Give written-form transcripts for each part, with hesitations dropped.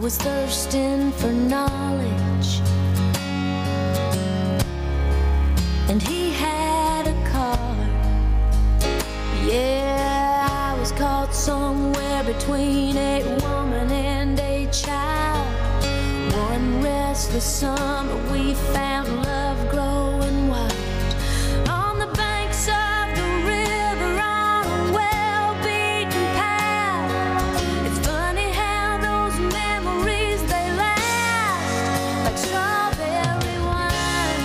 was thirsting for knowledge, and he had a car. Yeah, I was caught somewhere between a woman and a child. One restless summer we found love growing wild on the banks of the river on a well-beaten path. It's funny how those memories, they last like strawberry wine.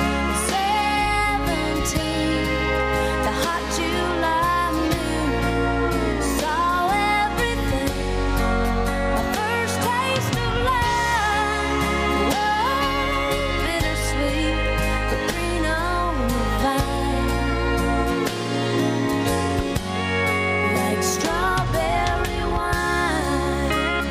17, the hot July moon saw everything. My first taste of love, bittersweet, but green on the vine, like strawberry wine.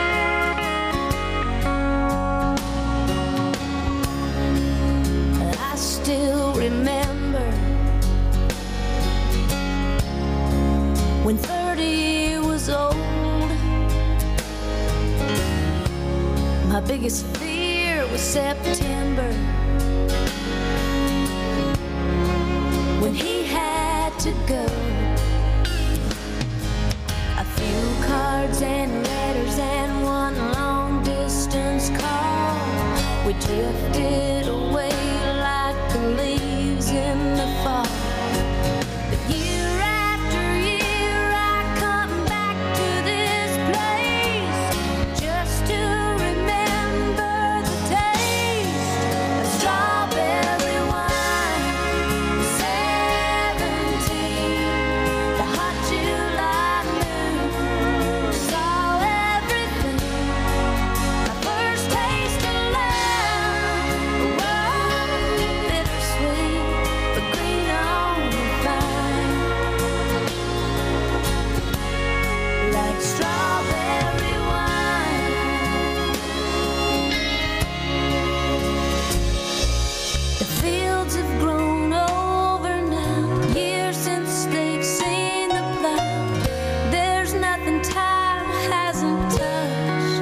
I still remember when 30 was old. My biggest fear was September, when he had to go. A few cards and letters and one long distance call. We drifted away like the leaves in the fall. But year after year I come back to this place just to remember the taste of strawberry wine. 17, the hot July moon saw everything. My first taste of love, bittersweet, but green on the vine, like strawberry wine. The fields have grown over now, years since they've seen the plow. There's nothing time hasn't touched.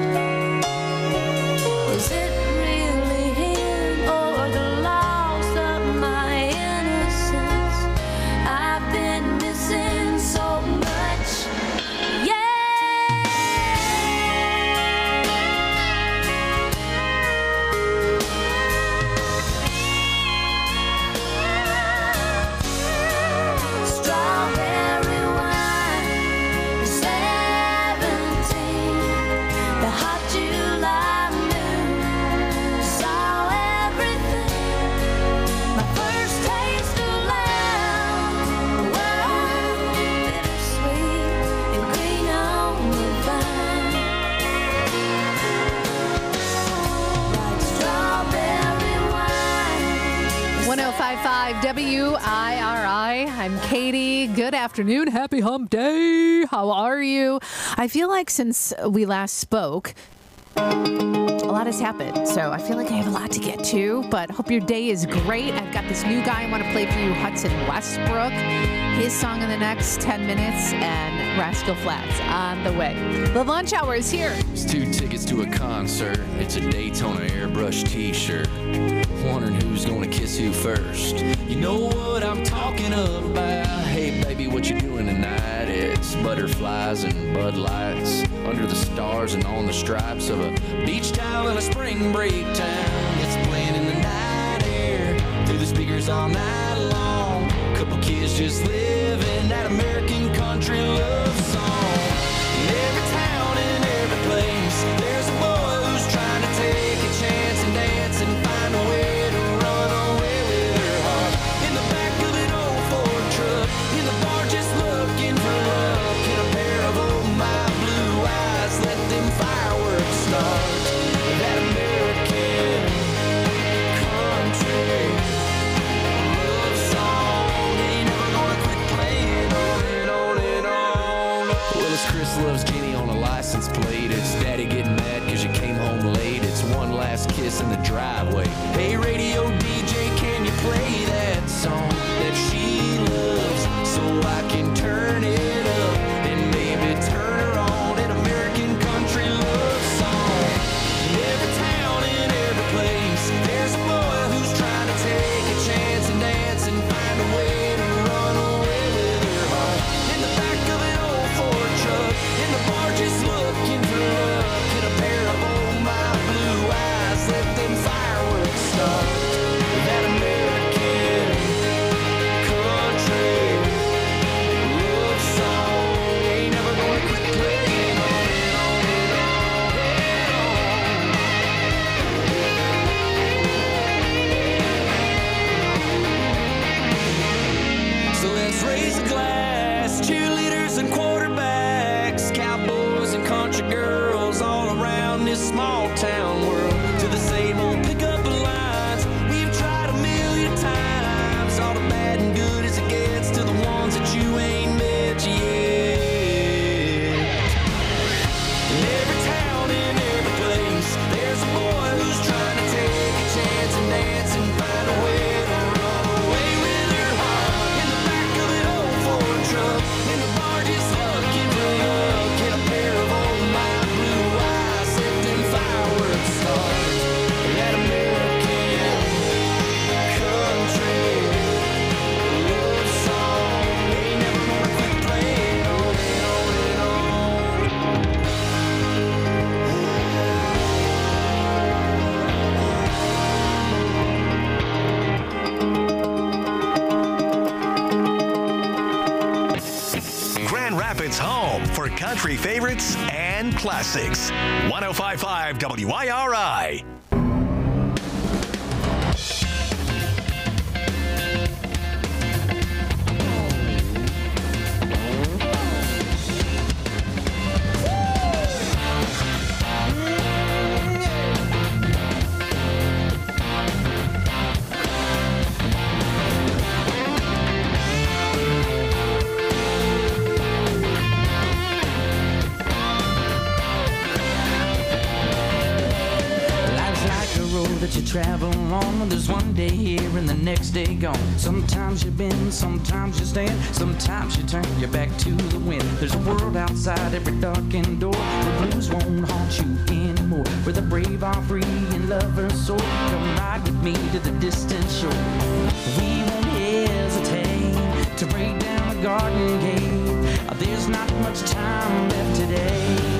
Is it really him or the loss of my innocence? I've been missing so much. Yeah. Strawberry wine, 17, the hot July moon saw everything. My first taste of love, bittersweet and green on the vine, like strawberry wine. 1055 WIRI. I'm Katie. Good afternoon. Happy hump day. How are you? I feel like since we last spoke, a lot has happened. So I feel like I have a lot to get to, but hope your day is great. I've got this new guy I want to play for you, Hudson Westbrook. His song in the next 10 minutes, and Rascal Flatts on the way. The lunch hour is here. It's 2 tickets to a concert. It's a Daytona airbrush t-shirt. Wondering who's gonna kiss who first. You know what I'm talking about. Hey baby, what you doing tonight? It's butterflies and Bud Lights under the stars and on the stripes of a beach towel in a spring break town. It's playing in the night air through the speakers all night long. Couple kids just living that American country love song. In every town and every place, there's a boy who's trying to take a chance and dance and find a way to run away with her heart. In the back of an old Ford truck, in the bar just looking for luck. In a pair of old my blue eyes, let them fireworks start. That American country love song ain't never gonna quit playing on and on and on. Well, it's Chris loves Jenny on a license plate. It's Daddy getting mad cause you came home late. It's one last kiss in the driveway. Hey radio DJ, can you play that song that she loves so I can turn it up and maybe turn her on an American country love song. home for country favorites and classics. 105.5 WIRI. That you travel on. There's one day here and the next day gone. Sometimes you bend, sometimes you stand, sometimes you turn your back to the wind. There's a world outside every darkened door where blues won't haunt you anymore, where the brave are free and lovers soar. Come ride with me to the distant shore. We won't hesitate to break down the garden gate. There's not much time left today.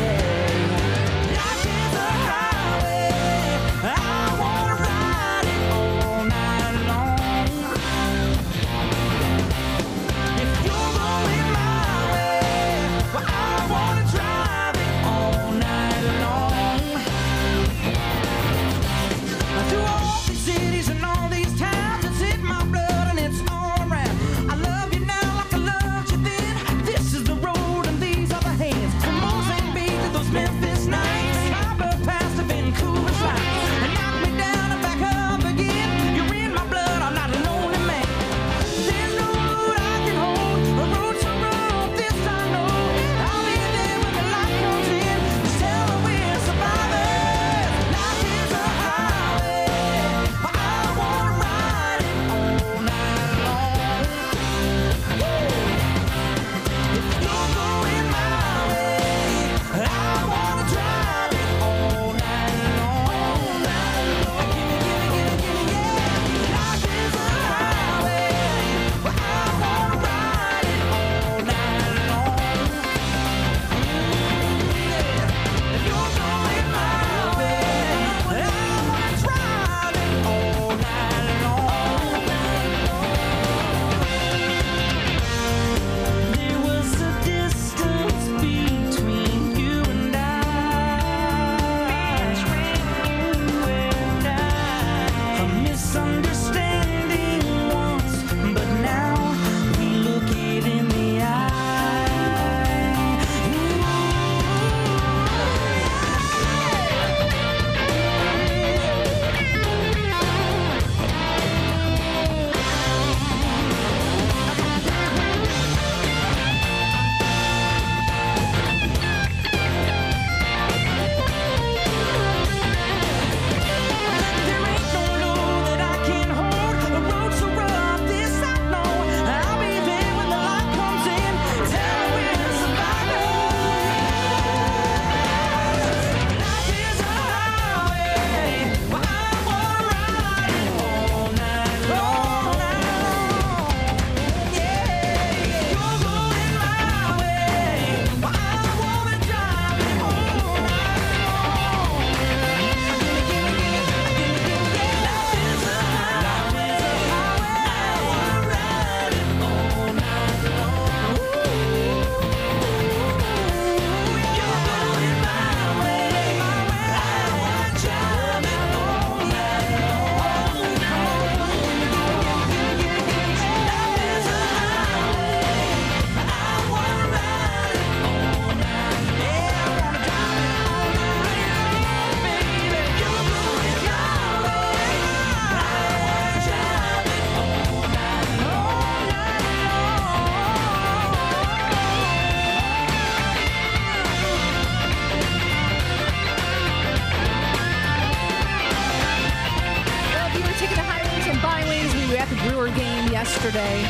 Yesterday,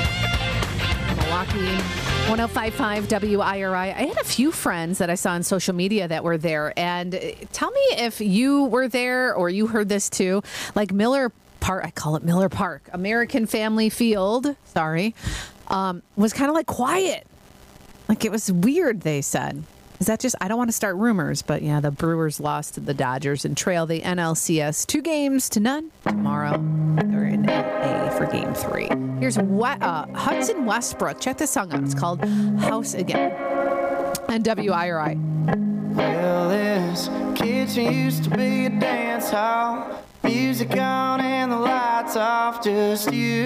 Milwaukee, 105.5 WIRI. I had a few friends that I saw on social media that were there. And tell me if you were there or you heard this too. Like Miller Park, I call it Miller Park, American Family Field, was kind of like quiet. Like it was weird, they said. Is that just, I don't want to start rumors, but yeah, the Brewers lost to the Dodgers and trail the NLCS 2-0 tomorrow. They're in LA for game 3. Here's Hudson Westbrook. Check this song out. It's called House Again. and WIRI. Well, this kitchen used to be a dance hall. Music on and the lights off, just you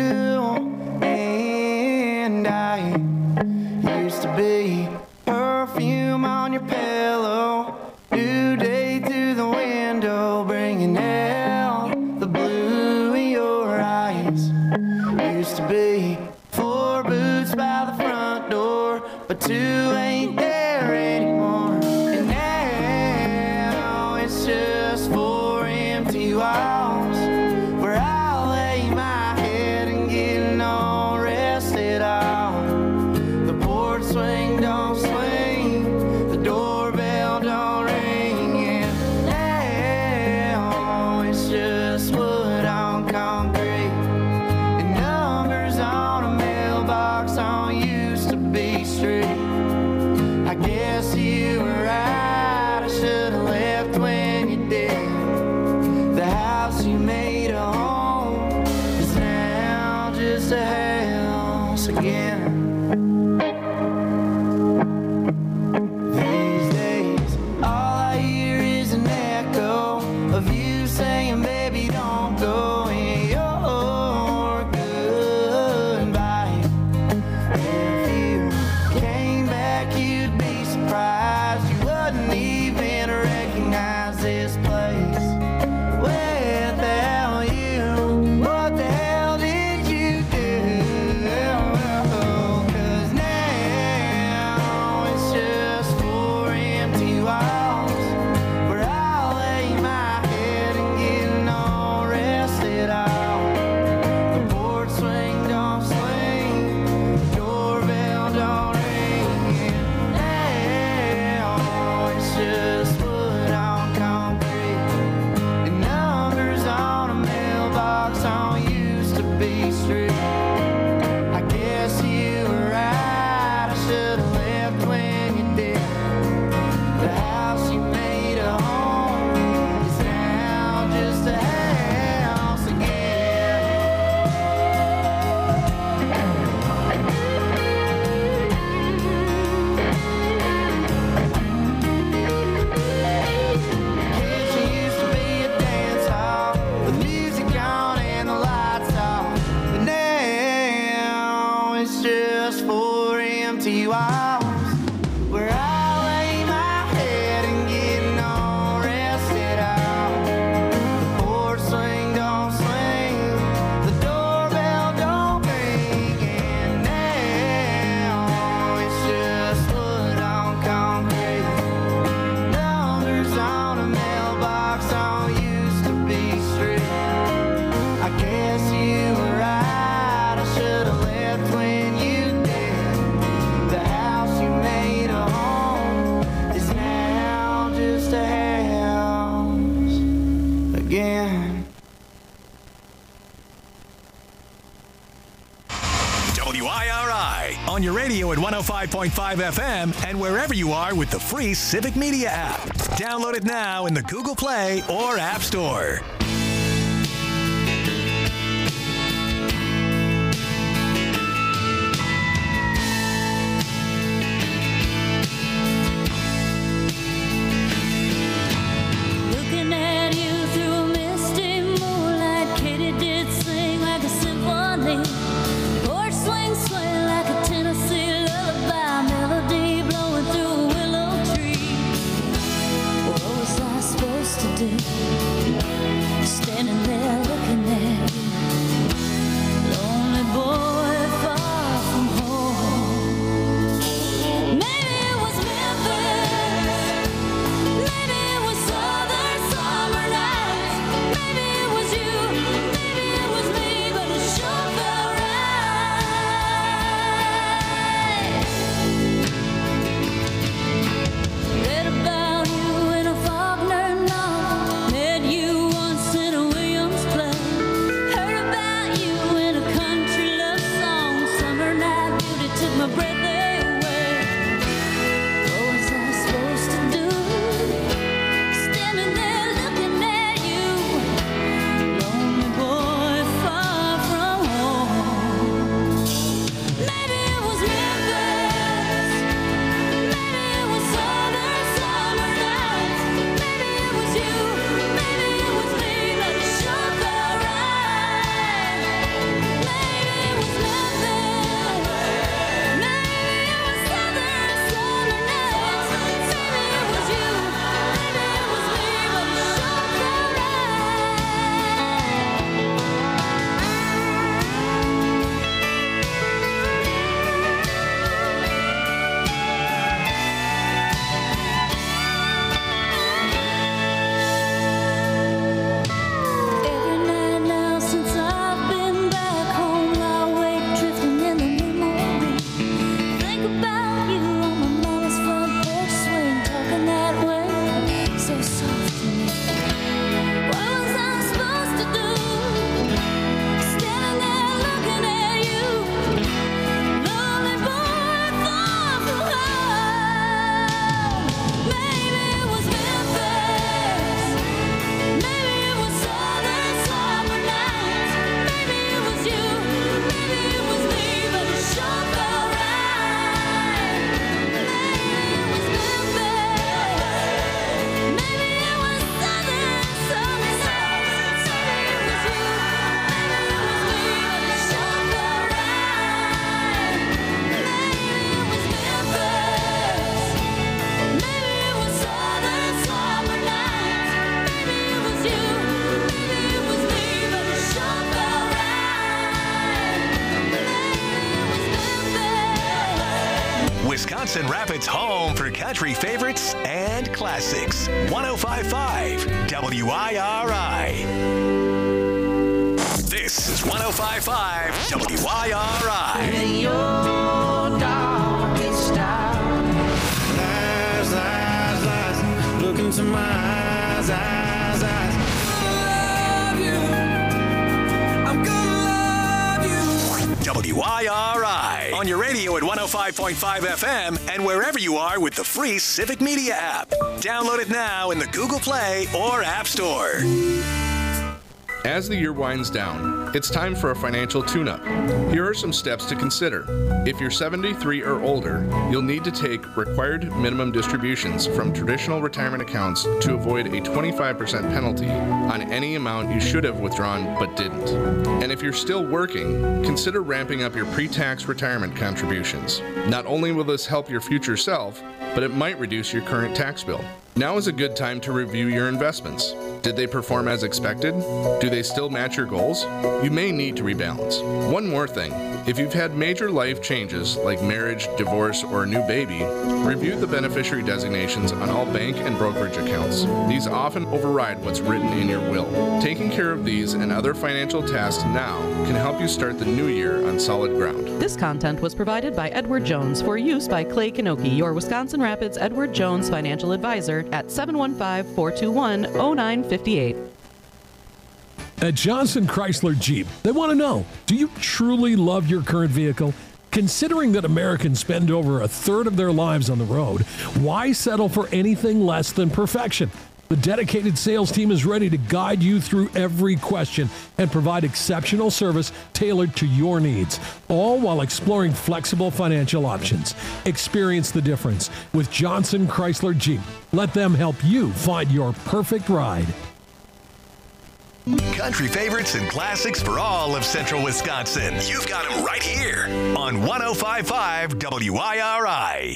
and I. Used to be perfume on your pillow, new day through the window, bringing out the blue in your eyes. Used to be 4 boots by the front door, but 2 ain't there anymore. And now it's just 4 empty walls, where I lay my head and get no rest at all. The porch swing don't swing, the doorbell don't ring, and now it's just wood on concrete and numbers on a mailbox on used to be street. I guess you were right, I should have left when you did. The house you made a home is now just a house again. These days, all I hear is an echo of you saying, baby, don't go, in your goodbye. If you came back, you'd be surprised you wouldn't even recognize this place without you. What the hell did you do? 'Cause now it's just 4 empty walls, where I lay my head and get no rest at all. The porch swing don't swing, doorbell don't ring, and now it's just wood on concrete and numbers on a mailbox on used to be street. I guess you were right, I should have left when you did. The house you made a home is now just a house again. Kitchen used to be a dance hall with music on and the lights off, but now it's just 4 empty walls, where I lay my head and get no rest at all. The porch swing don't swing, the doorbell don't ring, and now it's just wood on concrete, numbers on a mailbox on used to be street. I guess you were right, I should have left when you did. The house you made a home is now just a house again. WIRI on your radio at 105.5 FM and wherever you are with the free Civic Media app. Download it now in the Google Play or App Store. Looking at you through a misty moonlight, Katie did sing like a symphony. Porch swing sway like a Tennessee lullaby, melody blowing through a willow tree. What was I supposed to do? Rapids' home for country favorites and classics. 105.5 WIRI. This is 105.5 WIRI. In your darkest hour. Lies, lies, lies. Look into my eyes, eyes, eyes. I love you. I'm gonna love you. WIRI. On your radio at 105.5 FM and wherever you are with the free Civic Media app. Download it now in the Google Play or App Store. As the year winds down, it's time for a financial tune-up. Here are some steps to consider. If you're 73 or older, you'll need to take required minimum distributions from traditional retirement accounts to avoid a 25% penalty on any amount you should have withdrawn but didn't. And if you're still working, consider ramping up your pre-tax retirement contributions. Not only will this help your future self, but it might reduce your current tax bill. Now is a good time to review your investments. Did they perform as expected? Do they still match your goals? You may need to rebalance. One more thing. If you've had major life changes like marriage, divorce, or a new baby, review the beneficiary designations on all bank and brokerage accounts. These often override what's written in your will. Taking care of these and other financial tasks now can help you start the new year on solid ground. This content was provided by Edward Jones for use by Clay Kanoki, your Wisconsin Rapids Edward Jones financial advisor at 715-421-0958. At Johnson Chrysler Jeep, they want to know, do you truly love your current vehicle? Considering that Americans spend over a third of their lives on the road, why settle for anything less than perfection? The dedicated sales team is ready to guide you through every question and provide exceptional service tailored to your needs, all while exploring flexible financial options. Experience the difference with Johnson Chrysler Jeep. Let them help you find your perfect ride. Country favorites and classics for all of Central Wisconsin. You've got them right here on 105.5 WIRI.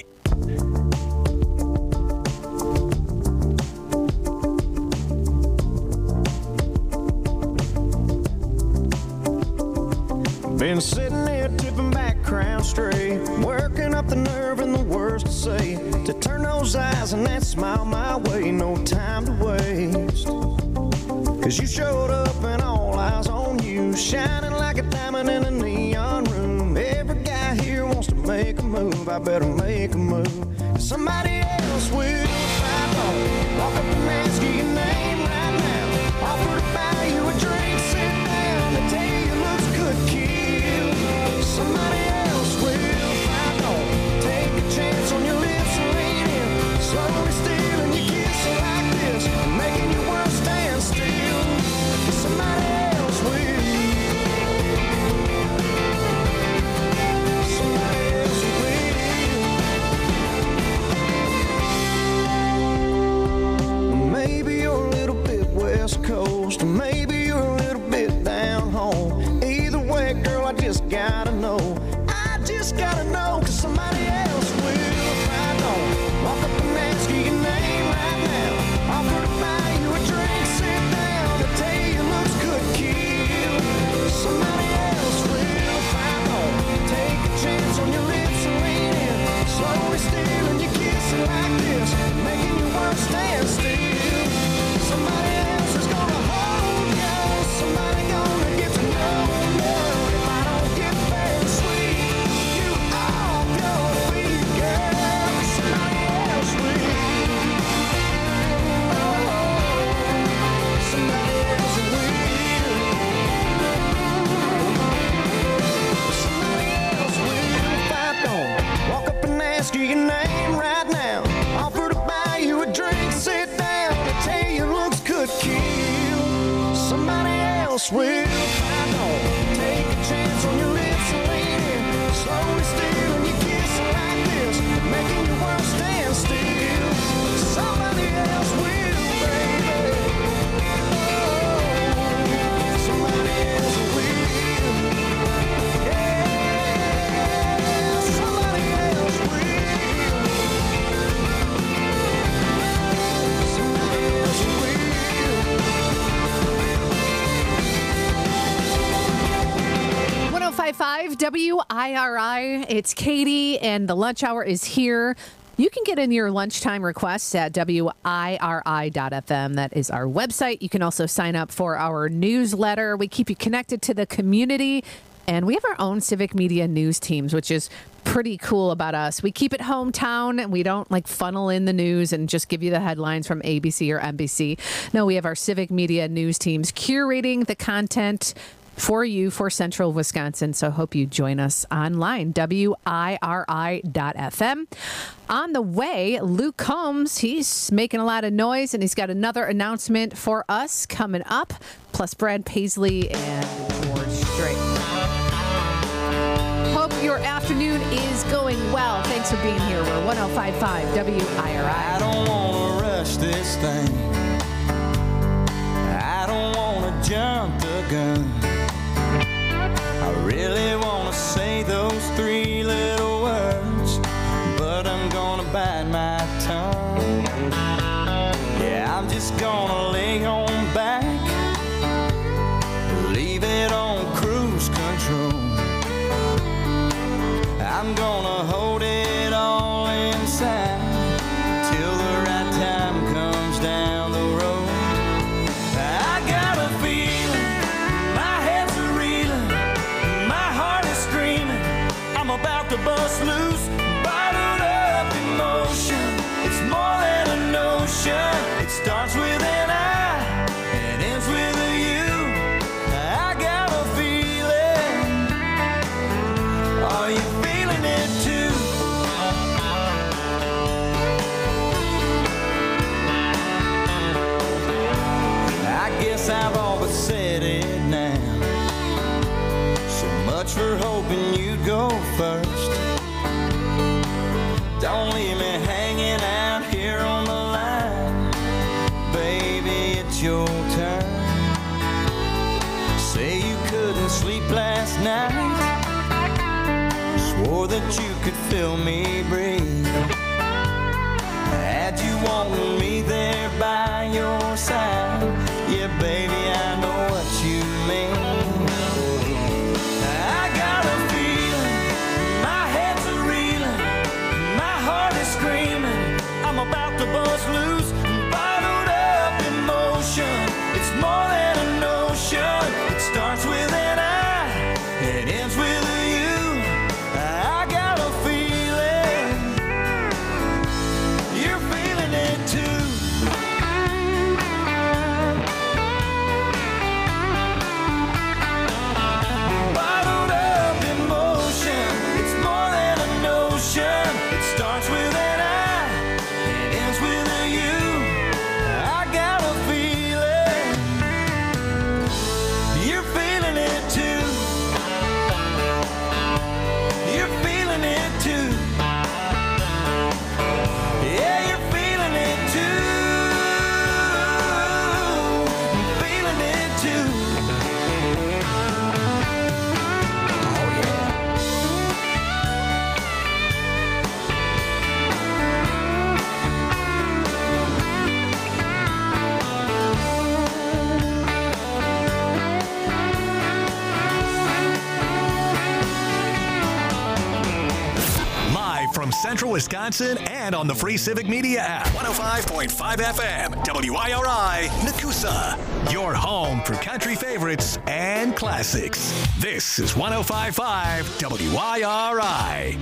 Been sitting there tipping back Crown straight, working up the nerve and the words to say, to turn those eyes and that smile my way, no time to waste. Cause you showed up and all eyes on you, shining like a diamond in a neon room. Every guy here wants to make a move, I better make a move. Cause somebody else will find on. Walk up and ask you your name right now. Offer to buy you a drink, sit down, they tell you looks good, kill. Somebody else will find on. Take a chance on your lips and lean in, slowly stealing your kiss like this, making your world stand still. Somebody else will. Somebody else will. Maybe you're a little bit West Coast, or maybe you're a little bit down home. Either way, girl, I just gotta know. I just gotta know, cause somebody else will find on. Walk up and ask you your name right now. Offer to buy you a drink, sit down, they tell you looks good, kill. Somebody else will find on. Take a chance on your lips and lean in, slowly stealing your kiss like this, making your world stand still. Somebody else is gonna hold you, somebody gonna get to know you. If I don't get very sweet, you all gonna be girl. Somebody else will. Somebody else will. Somebody else will. If I don't walk up and ask you your name right now, offer to buy you a drink, sit down, they tell you looks good, kill. Somebody else will find on. Take a chance on your lips and lean in, slowly stealing your kiss like this, making your world stand still. Somebody else will, baby. Somebody else will. Yeah, somebody else will. Somebody else will. 105.5 WIRI. It's Katie, and the lunch hour is here. You can get in your lunchtime requests at WIRI.FM. That is our website. You can also sign up for our newsletter. We keep you connected to the community. And we have our own civic media news teams, which is pretty cool about us. We keep it hometown, and we don't funnel in the news and just give you the headlines from ABC or NBC. No, we have our civic media news teams curating the content for you for Central Wisconsin. So hope you join us online, WIRI.FM. On the way, Luke Combs, he's making a lot of noise, and he's got another announcement for us coming up, plus Brad Paisley and George Strait. Hope your afternoon is going well. Thanks for being here. We're 105.5 WIRI. I don't want to rush this thing. I don't want to jump the gun. I really want to say those three little words, but I'm gonna bite my tongue. Yeah, I'm just gonna lay on back, leave it on cruise control. I'm gonna hold it all inside till the right time comes down the road. I got a feeling, my head's a reeling, my heart is screaming, I'm about to bust loose, bottled up emotion. It's more than a notion, it starts with an I and ends with a you. I got a feeling, are you feeling it too? I guess I've all but said it now. So much for hoping you'd go first. Don't leave me hanging out here on the line. Baby, it's your turn. Say you couldn't sleep last night, swore that you could feel me breathe. Had you wanting me there by your side, yeah, baby, I know what you mean. I got a feeling, my head's a reeling, my heart is screaming, I'm about to bust loose, bottled up emotion. It's more than a notion, it starts with an I, it ends with a you. I got a feeling, you're feeling it too. Bottled up emotion, it's more than a notion. It starts with an I, it ends with a you. I got a feeling, you're feeling it too. You're feeling it too. Yeah, you're feeling it too. Feeling it too. Oh yeah. Live from Central Wisconsin and on the free Civic Media app. 105.5 FM, WIRI, Nakusa. Your home for country favorites and classics. This is 105.5 WIRI.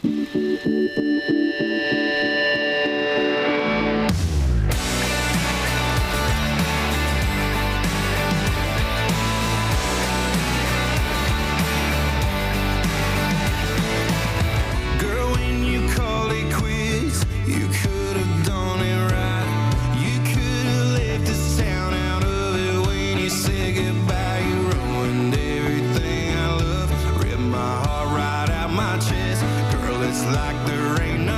Girl, when you called it quits, you could have done it right. You could have left the sound out of it when you said goodbye. You ruined everything I love, ripped my heart right out my chest. Girl, it's like there ain't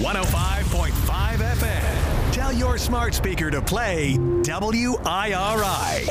105.5 FM. Tell your smart speaker to play WIRI.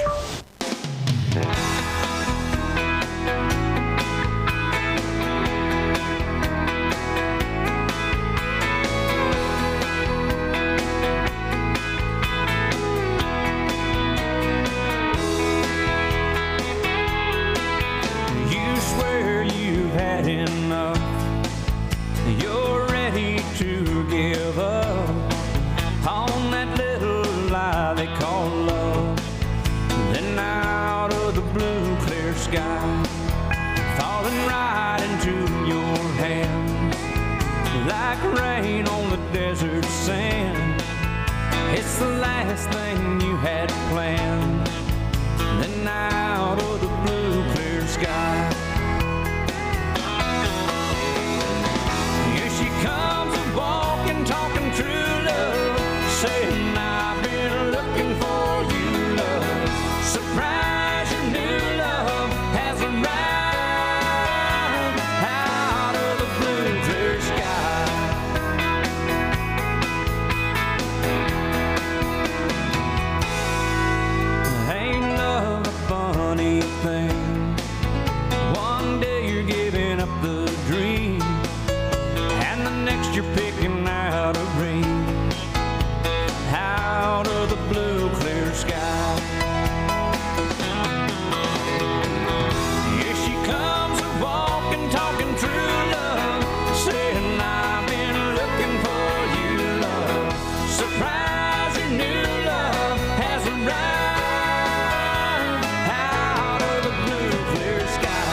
You swear you've had enough. You're ready to give up on that little lie they call love. Then out of the blue clear sky, falling right into your hands, like rain on the desert sand. It's the last thing you had planned. Then out of the blue clear sky, here she comes walking, talking true love, saying I've been looking for you, love. Surprise, your new love has arrived out of the blue clear sky. Ain't love a funny thing? One day you're giving up the dream, and the next you're picking out a ring out of the blue clear sky. Here she comes walking, talking true love, saying I've been looking for you, love. Surprise, your new love has arrived out of the blue clear sky.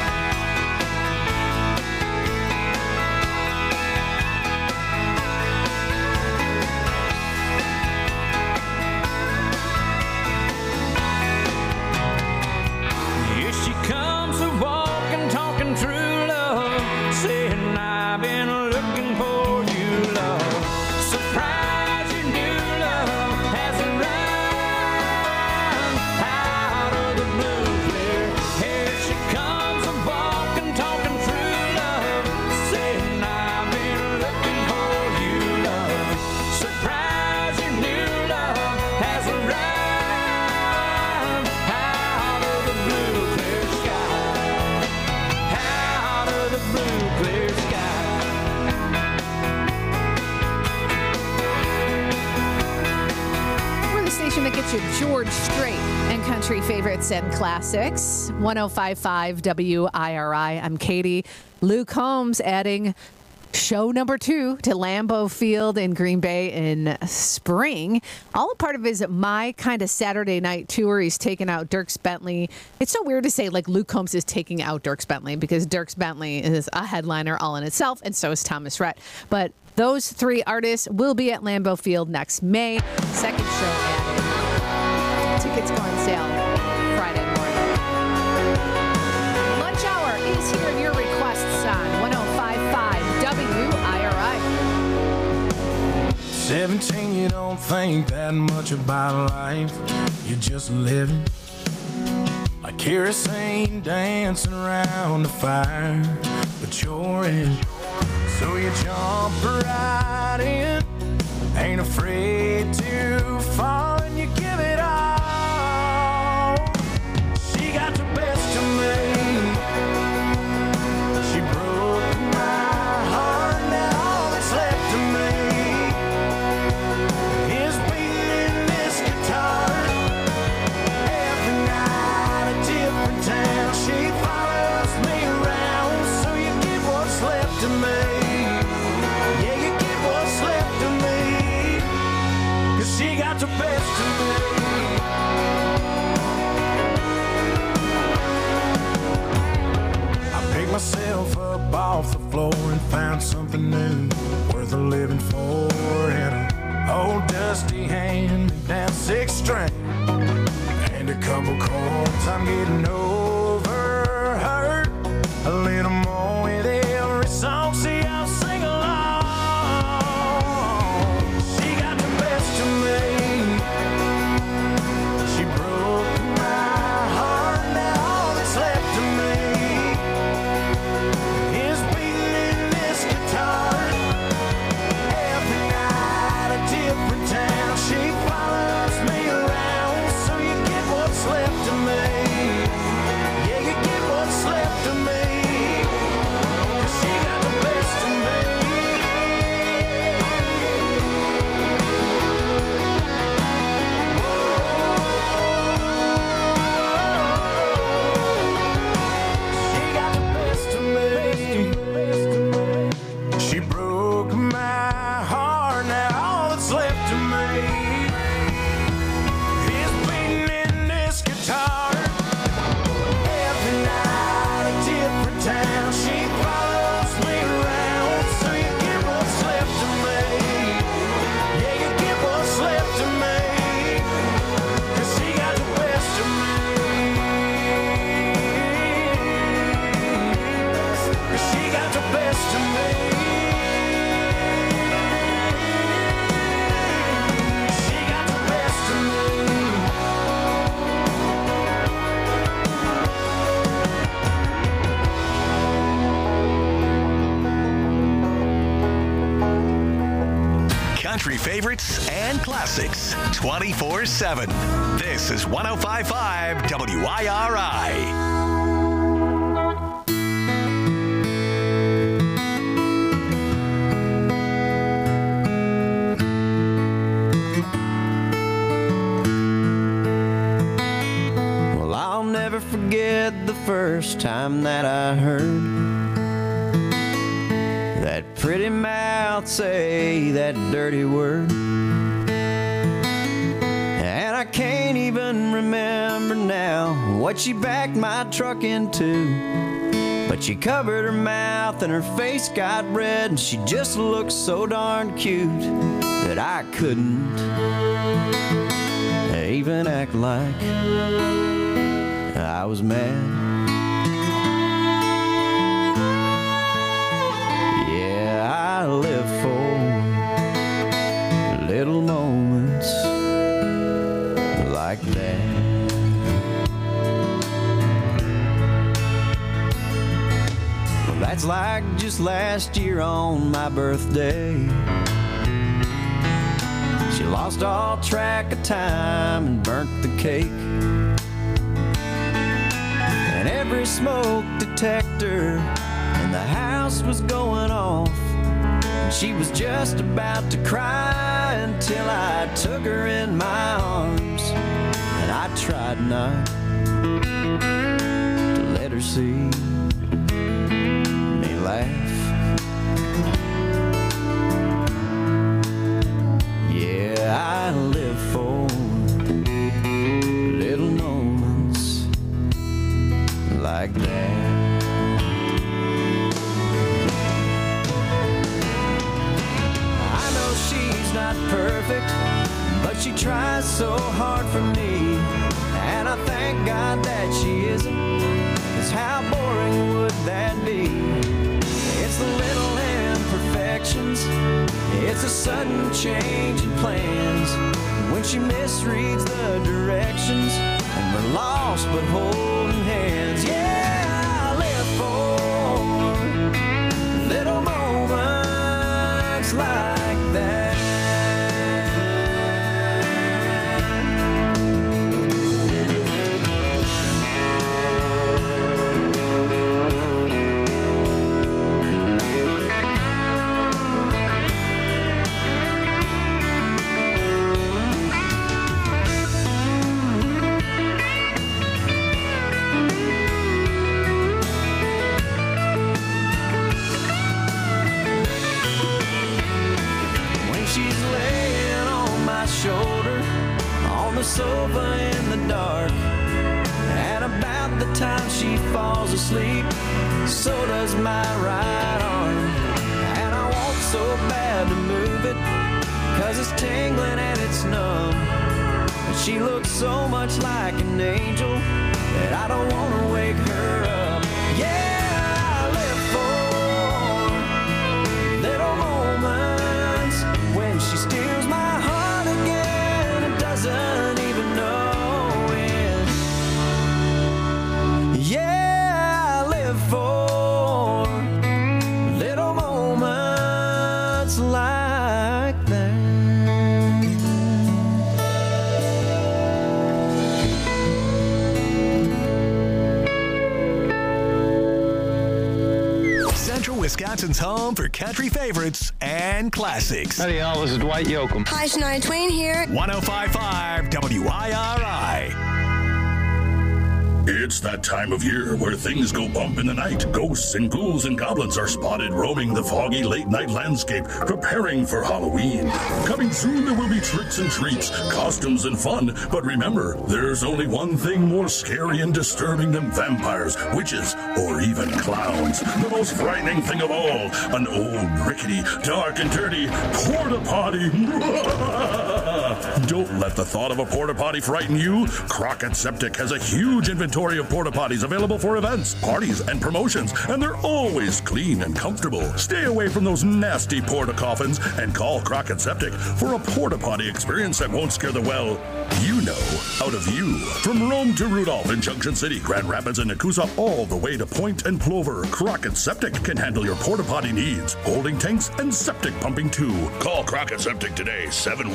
Here she comes walking, talking true love, saying I've been looking for you, love. Surprise, your new love has arrived out of the blue clear. Here she comes walking, talking true love, saying I've been looking for you, love. Surprise, your new love has arrived out of the blue clear sky. Out of the blue clear sky. We're the station that gets you George Strait and country favorites and classics. 105.5 WIRI. I'm Katie. Luke Combs adding show number 2 to Lambeau Field in Green Bay in spring. All a part of his My Kind of Saturday Night tour. He's taken out Dierks Bentley. It's so weird to say like Luke Combs is taking out Dierks Bentley, because Dierks Bentley is a headliner all in itself, and so is Thomas Rhett. But those 3 artists will be at Lambeau Field next May. Second show added. Tickets go on sale Friday morning. Lunch hour is hearing your requests on 105.5 WIRI. 17, you don't think that much about life. You're just living like kerosene dancing around the fire, but you're in. So you jump right in, ain't afraid to fall, and you give it all. She got the best of me. She broke my heart, now all that's left of me is beating in this guitar. Every night a different town, she follows me around. So you get what's left of me. Yeah, you get what's left of me, 'cause she got the best of me. I picked myself up off the floor and found something new worth a living for. And an old dusty hand-me-down 6-string and a couple chords. I'm getting over hurt a little more with every song. See, I'll sing along. She got the best of me. She broke my heart, now all that's left of me is beating in this guitar. country favorites and classics 24/7. This is 105.5 WIRI. Forget the first time that I heard that pretty mouth say that dirty word, and I can't even remember now what she backed my truck into, but she covered her mouth and her face got red, and she just looked so darn cute that I couldn't even act like I was mad. Yeah, I live for little moments like that. Well, that's like just last year on my birthday. She lost all track of time and burnt the cake. Every smoke detector in the house was going off, and she was just about to cry until I took her in my arms, and I tried not to let her see me laugh. Yeah, I live for little moments like that. I know she's not perfect, but she tries so hard for me, and I thank God that she isn't, 'cause how boring would that be? It's the little imperfections, it's a sudden change in plans, when she misreads the directions, and we're lost but holding hands. Yeah, I live for little moments like that. Shoulder on the sofa in the dark, and about the time she falls asleep, so does my right arm, and I want so bad to move it, 'cause it's tingling and it's numb, but she looks so much like an angel that I don't want to wake her up. Yeah, I live for little moments when she steals my heart again and doesn't even know it. Yeah, I live for little moments like that. Central Wisconsin's home for country favorites and classics. Howdy, y'all. This is Dwight Yoakam. Hi, Shania Twain here. 105.5 WIRI. It's that time of year where things go bump in the night. Ghosts and ghouls and goblins are spotted roaming the foggy late-night landscape, preparing for Halloween. Coming soon, there will be tricks and treats, costumes and fun. But remember, there's only one thing more scary and disturbing than vampires, witches, or even clowns. The most frightening thing of all, an old, rickety, dark and dirty porta potty. Don't let the thought of a porta potty frighten you. Crockett Septic has a huge inventory of porta potties available for events, parties, and promotions, and they're always clean and comfortable. Stay away from those nasty porta coffins and call Crockett Septic for a porta potty experience that won't scare the out of you. From Rome to Rudolph in Junction City, Grand Rapids, and Nakusa, all the way to Point and Plover, Crockett Septic can handle your porta potty needs, holding tanks and septic pumping too. Call Crockett Septic today,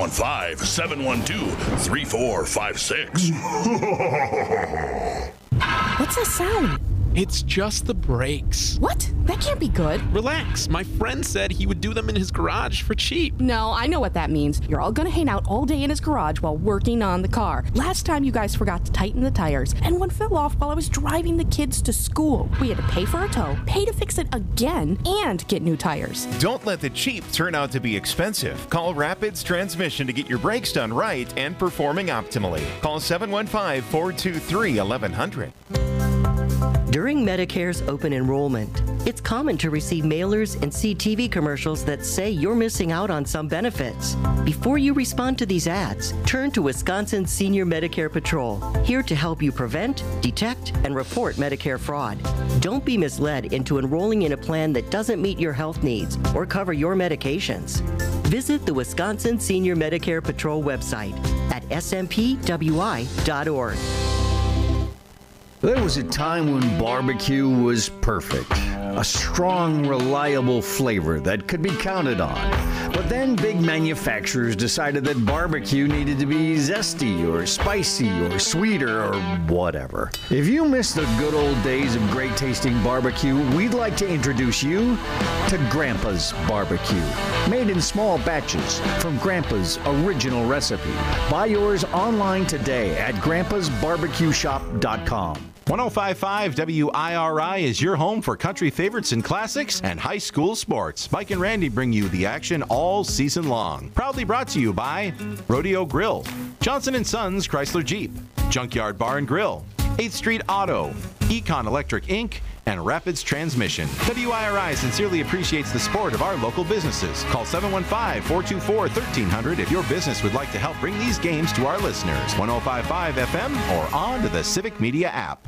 715-712-3456. What's that sound? It's just the brakes. What? That can't be good. Relax. My friend said he would do them in his garage for cheap. No, I know what that means. You're all gonna hang out all day in his garage while working on the car. Last time you guys forgot to tighten the tires, and one fell off while I was driving the kids to school. We had to pay for a tow, pay to fix it again, and get new tires. Don't let the cheap turn out to be expensive. Call Rapids Transmission to get your brakes done right and performing optimally. Call 715-423-1100. During Medicare's open enrollment, it's common to receive mailers and see TV commercials that say you're missing out on some benefits. Before you respond to these ads, turn to Wisconsin Senior Medicare Patrol, here to help you prevent, detect, and report Medicare fraud. Don't be misled into enrolling in a plan that doesn't meet your health needs or cover your medications. Visit the Wisconsin Senior Medicare Patrol website at smpwi.org. There was a time when barbecue was perfect. A strong, reliable flavor that could be counted on. But then big manufacturers decided that barbecue needed to be zesty or spicy or sweeter or whatever. If you miss the good old days of great tasting barbecue, we'd like to introduce you to Grandpa's Barbecue. Made in small batches from Grandpa's original recipe. Buy yours online today at grandpasbarbecueshop.com. 105.5 WIRI is your home for country favorites and classics and high school sports. Mike and Randy bring you the action all season long. Proudly brought to you by Rodeo Grill, Johnson & Sons Chrysler Jeep, Junkyard Bar and Grill, 8th Street Auto, Econ Electric Inc., and Rapids Transmission. WIRI sincerely appreciates the support of our local businesses. Call 715-424-1300 if your business would like to help bring these games to our listeners. 105.5 FM or on to the Civic Media app.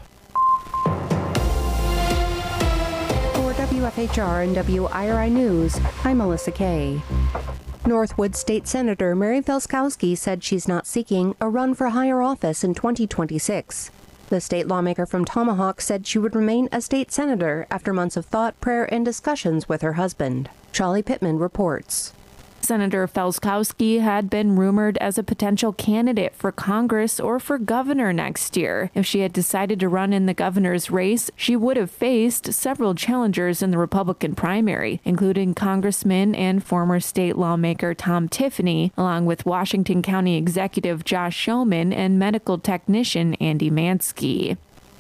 For WFHR and WIRI News, I'm Melissa Kay. Northwood State Senator Mary Felskowski said she's not seeking a run for higher office in 2026. The state lawmaker from Tomahawk said she would remain a state senator after months of thought, prayer, and discussions with her husband. Charlie Pittman reports. Senator Felskowski had been rumored as a potential candidate for Congress or for governor next year. If she had decided to run in the governor's race, she would have faced several challengers in the Republican primary, including Congressman and former state lawmaker Tom Tiffany, along with Washington County Executive Josh Shulman and medical technician Andy Mansky.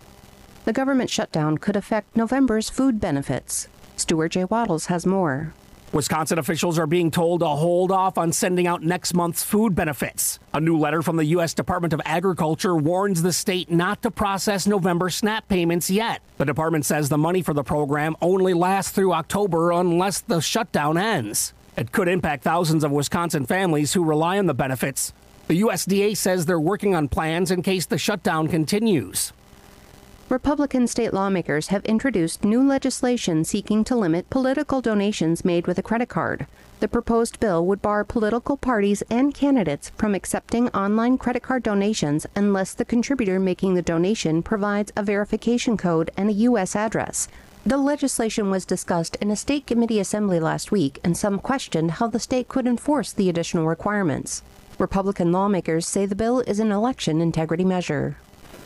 The government shutdown could affect November's food benefits. Stuart J. Waddles has more. Wisconsin officials are being told to hold off on sending out next month's food benefits. A new letter from the U.S. Department of Agriculture warns the state not to process November SNAP payments yet. The department says the money for the program only lasts through October unless the shutdown ends. It could impact thousands of Wisconsin families who rely on the benefits. The USDA says they're working on plans in case the shutdown continues. Republican state lawmakers have introduced new legislation seeking to limit political donations made with a credit card. The proposed bill would bar political parties and candidates from accepting online credit card donations unless the contributor making the donation provides a verification code and a U.S. address. The legislation was discussed in a state committee assembly last week, and some questioned how the state could enforce the additional requirements. Republican lawmakers say the bill is an election integrity measure.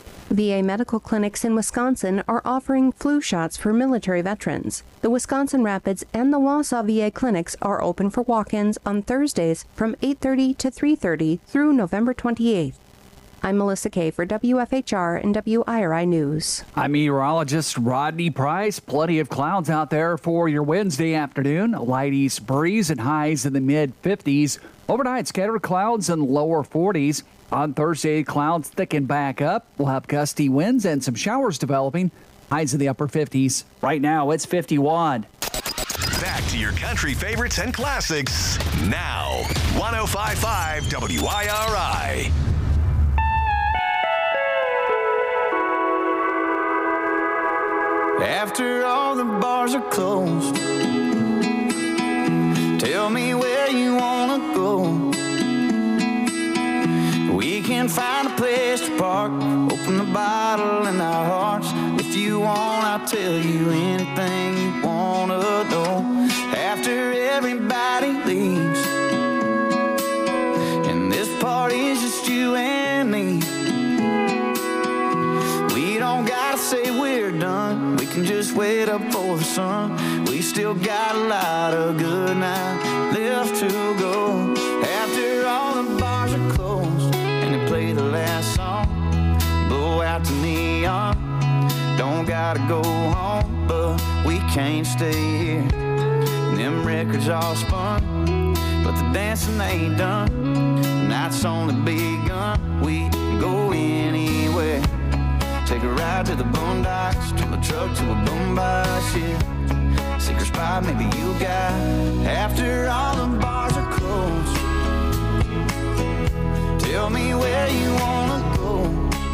VA medical clinics in Wisconsin are offering flu shots for military veterans. The Wisconsin Rapids and the Wausau VA clinics are open for walk-ins on Thursdays from 8:30 to 3:30 through November 28th. I'm Melissa Kay for WFHR and WIRI News. I'm meteorologist Rodney Price. Plenty of clouds out there for your Wednesday afternoon. A light east breeze and highs in the mid-50s. Overnight, scattered clouds in lower 40s. On Thursday, clouds thicken back up. We'll have gusty winds and some showers developing. Highs in the upper 50s. Right now, it's 51. Back to your country favorites and classics now. 105.5 WIRI. After all the bars are closed, tell me where you wanna go. We can find a place to park, open the bottle in our hearts. If you want, I'll tell you anything you wanna know. After everybody leaves, and this party's just you and me, we don't gotta say we're done. We can just wait up for the sun. We still got a lot of good night left to go. After all the bars are closed and they play the last song, blow out the neon. Don't gotta go home, but we can't stay here. Them records all spun, but the dancing ain't done. Night's only begun. We can go anywhere. Take a ride to the boondocks, turn the truck to a boombox, yeah. Secret spot maybe you got. After all the bars are closed, tell me where you wanna go.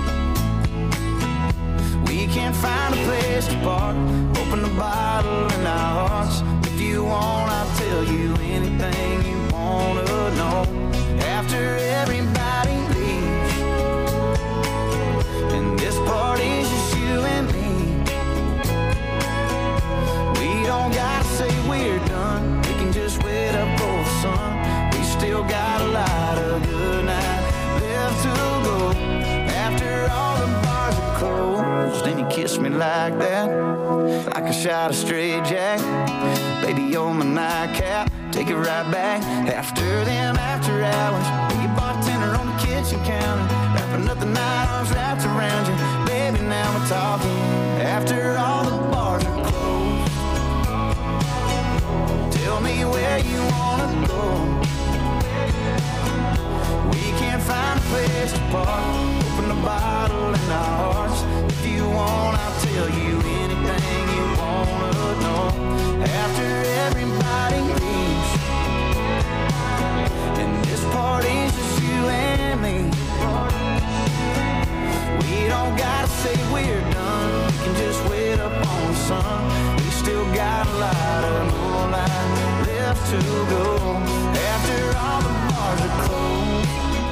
We can't find a place to park, open the bottle in our hearts. If you want, I'll tell you anything you wanna know. After everybody leaves, and this party's just you and me, we don't gotta say we're done. We can just wait up for the sun. We still got a lot of good night left to go. After all the bars are closed, and you kiss me like that, like a shot of straight jack. Baby, you're my nightcap, take it right back. After them after hours, be a bartender on the kitchen counter, wrapping up the night, arms wrapped around you. Baby, now we're talking. After all the bars are closed, tell me where you wanna go. We can't find a place to park, open the bottle in our hearts. If you want, I'll tell you anything you wanna know. After everybody leaves, and this party's just you and me, we don't gotta say we're done. We can just wait up on the sun. We still got a lot of moonlight left to go. After all the bars are closed,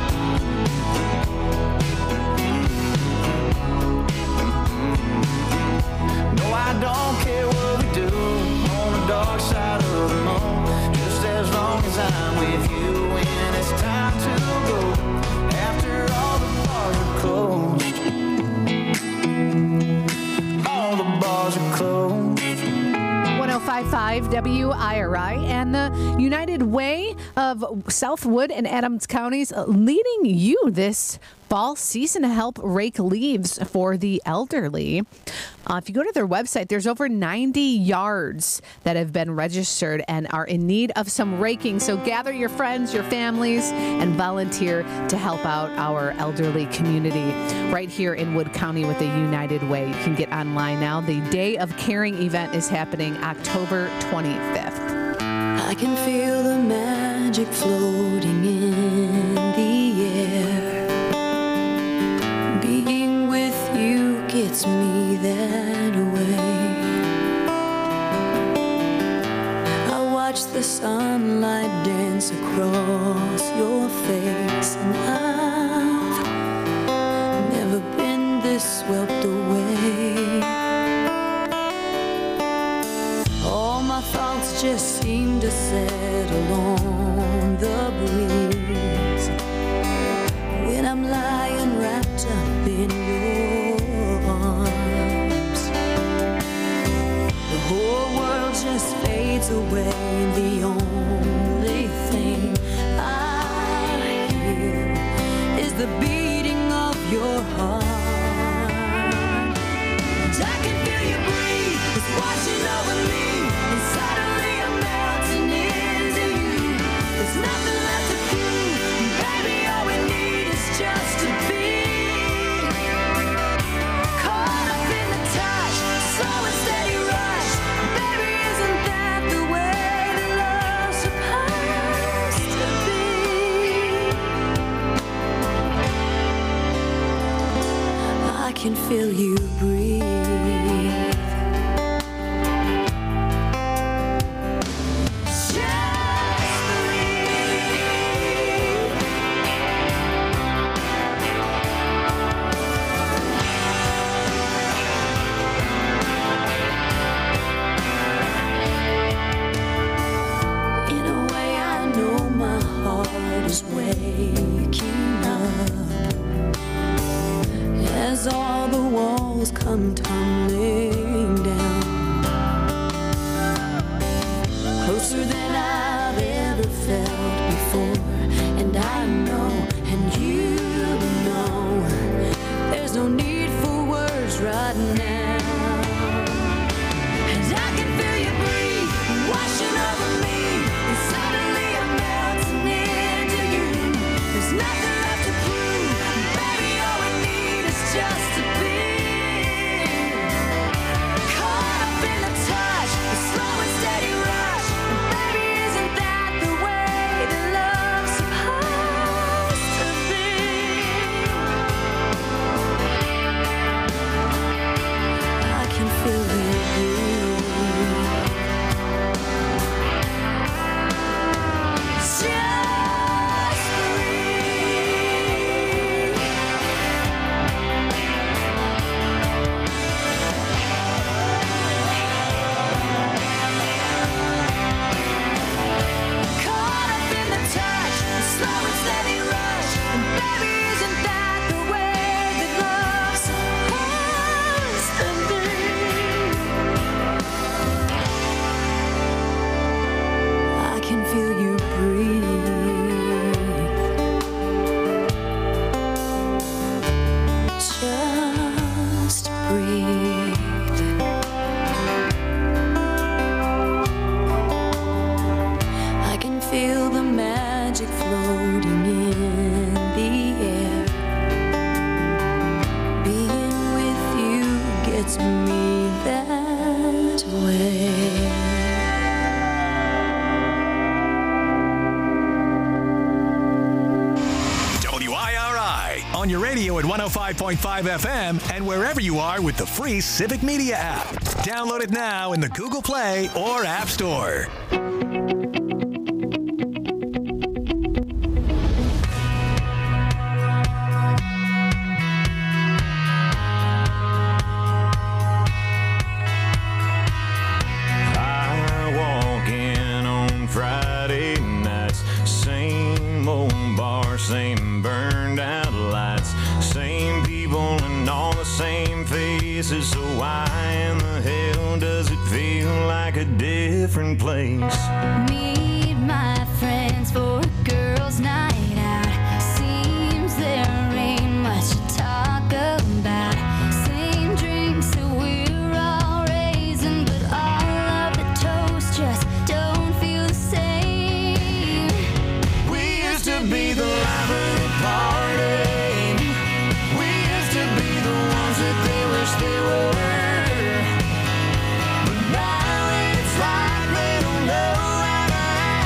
no, I don't care what we do on the dark side of the moon, just as long as I'm with you when it's time to go. After all the bars are closed, all the bars are closed. 105.5 WIRI and the United Way of Southwood and Adams counties leading you this fall season to help rake leaves for the elderly. If you go to their website, there's over 90 yards that have been registered and are in need of some raking. So gather your friends, your families, and volunteer to help out our elderly community right here in Wood County with the United Way. You can get online now. The Day of Caring event is happening October 25th. I can feel the magic floating in the air. Being with you gets me that way. I watch the sunlight dance across your face, and I've never been this swept away. All my thoughts just seem to settle on the breeze when I'm lying wrapped up in your arms. The whole world just fades away, and the only thing I hear is the beating of your heart. And I can feel you breathe, it's washing over me, and suddenly I'm melting into you. feel you breathe. Is waking up as all the walls come tumbling down, closer than I've ever felt before. And I know, and you know, there's no need for words right now. And I can feel you breathe, washing over me, and suddenly I'm melting into you. There's nothing left to prove, baby, all we need is just to be caught up in the touch, the slow and steady rush. And baby, isn't that the way that love's supposed to be? I can feel you breathe. On your radio at 105.5 FM and wherever you are with the free Civic Media app. Download it now in the Google Play or App Store. I walk in on Friday nights, same old bar, same burned out lights, same people and all the same faces. So why in the hell does it feel like a different place? Meet my friends for a girls' night out. Seems there ain't much to talk about. Same drinks that we're all raising, but all of the toast just don't feel the same. We used to be the life of the party. We used to be the ones that they wish they were. But now it's like they don't know how to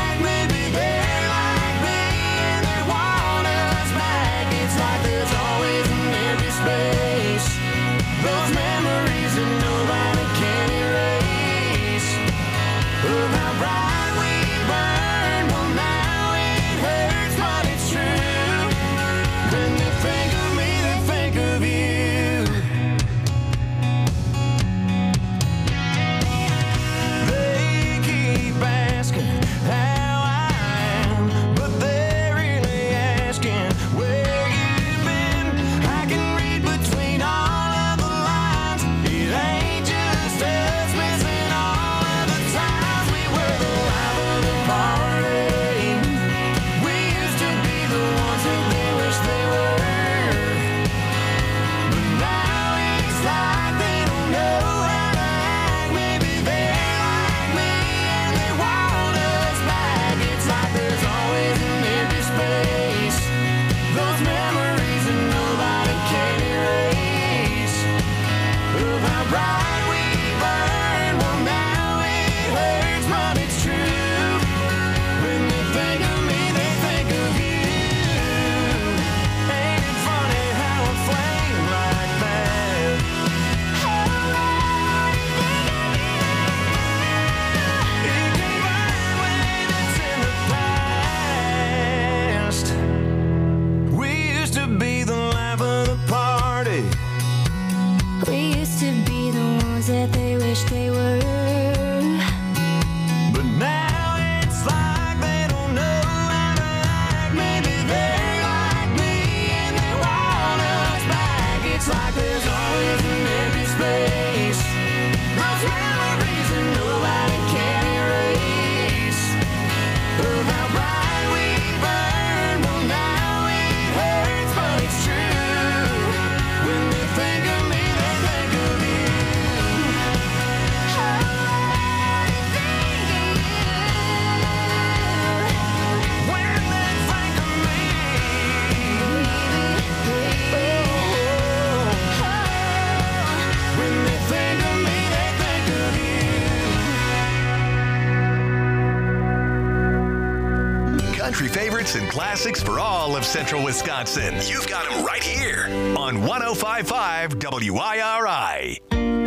country favorites and classics for all of central Wisconsin. You've got them right here on 105.5 WIRI.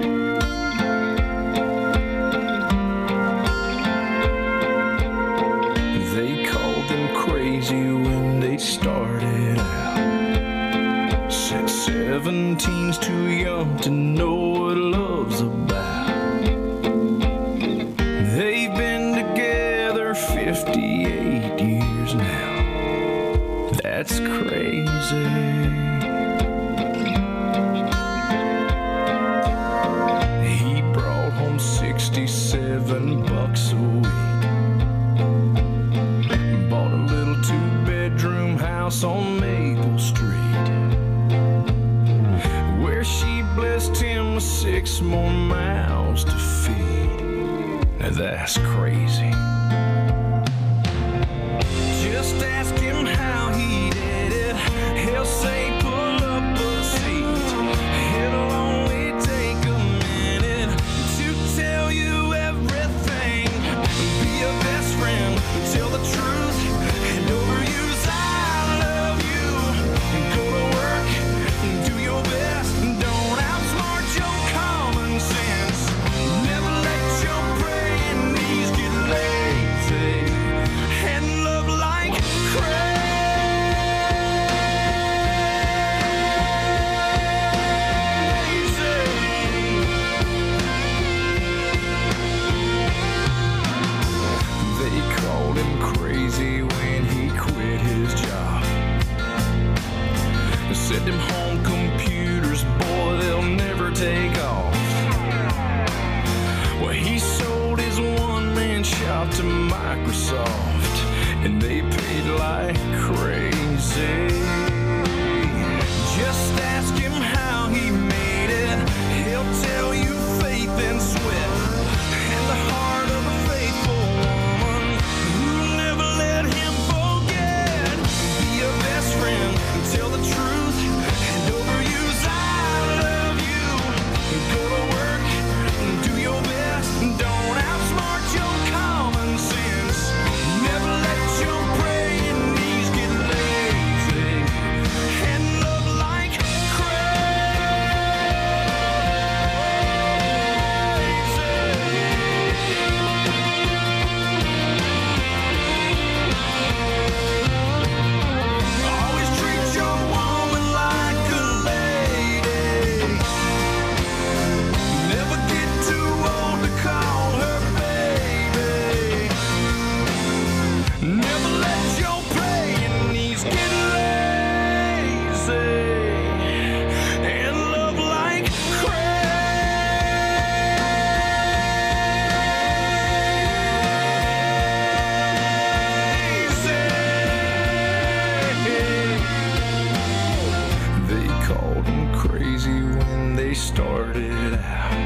They called them crazy when they started out. Said 17's too young to know what love's about. They've been together 58 years now. That's crazy. He brought home $67 a week. Bought a little two-bedroom house on Maple Street, where she blessed him with 6 more mouths to feed. Now that's crazy. Just ask him how he did it. He'll say pull up a seat. It'll only take a minute to tell you everything. Be a best friend, tell the truth, and overuse I love you. Go to work, do your best, don't outsmart your common sense. Never let your praying knees get lazy, and love like They called him crazy when he quit his job. They said them home computers, boy, they'll never take off. Well, he sold his one-man shop to Microsoft, and they paid like crazy. Just ask him how he made it. He'll tell you faith and sweat, and the heart of a faithful woman who never let him forget. Be a best friend, tell the truth, and overuse I love you. Go to work, do your best, don't outsmart your common sense. Never let your praying knees get lazy, and love like always treat your woman like a lady. Never get too old to call her baby. Never let your praying knees get lazy, and love like crazy. They called him crazy when they started out.